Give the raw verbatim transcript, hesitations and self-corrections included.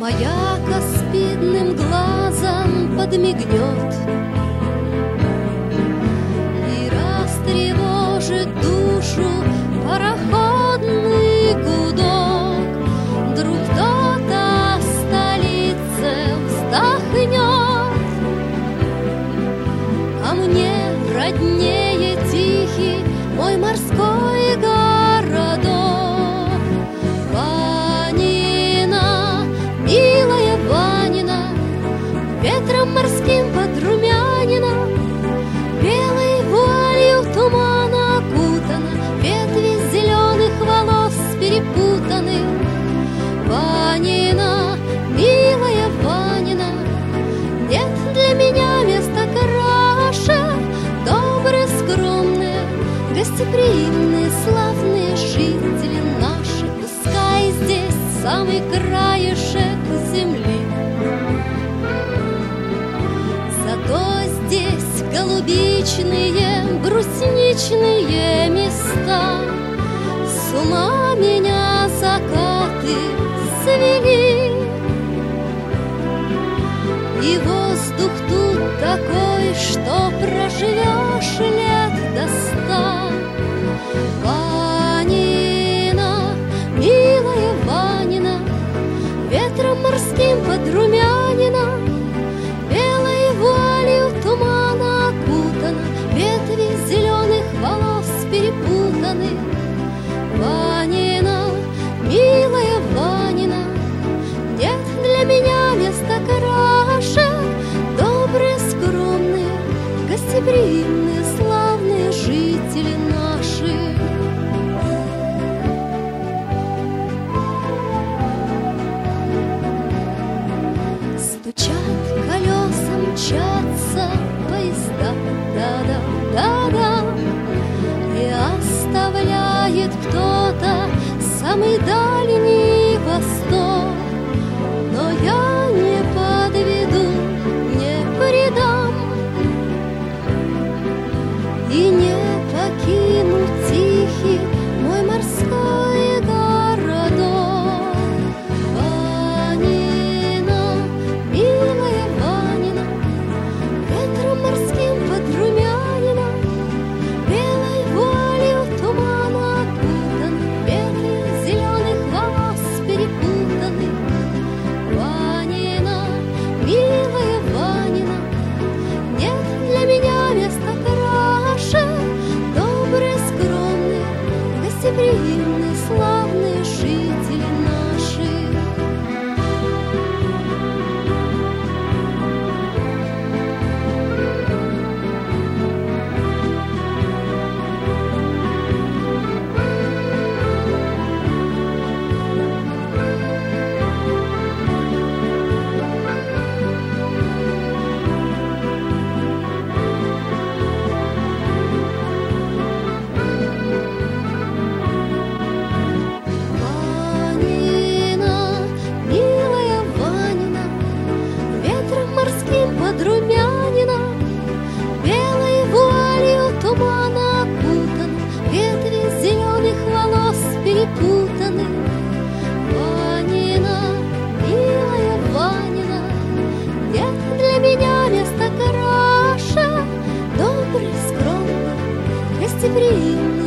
Моя каспидным глазом подмигнет и растревожит душу пароходный гудок. Вдруг кто-то в столице вздохнет, а мне роднее тихий мой морской городок. Ванина, милая Ванина, ветром морским подрумянина, белой вуалью тумана окутана, ветви зеленых волос перепутаны. Ванина, милая Ванина, нет для меня места краше. Добрые, скромные, гостеприимные, славные жители наши, пускай здесь самый краешек земли. Зато здесь голубичные, брусничные места. С ума меня закаты свели, и воздух тут такой, что проживешь лет до ста. Ванина, милая Ванина, ветром морским подрумянина, белой вуалью тумана окутана, ветви зеленых волос перепутаны. Ванина, милая Ванина, нет для меня места краше. Добрые, скромные, гостеприимные, славные жители наши. Стучат колеса, мчатся поезда, да-да, да-да, и оставляет кто-то самый дальний восток. Но я не подведу, не предам и не покину тихий мой морской городок. Ванина, милая Ванина, ветром морским подрумянина, белой вуалью тумана окутана, ветви зеленых волос перепутаны. Ванина, милая Ванина, нет для меня места краше. Добрые, скромные, гостеприимные, славные жители наши. Ванина, милая Ванина, ветром морским подрумянина, белой вуалью тумана окутана, ветви зеленых волос перепутаны. Ванина, милая Ванина, нет для меня места краше. Добрый, скромный, гостеприимный,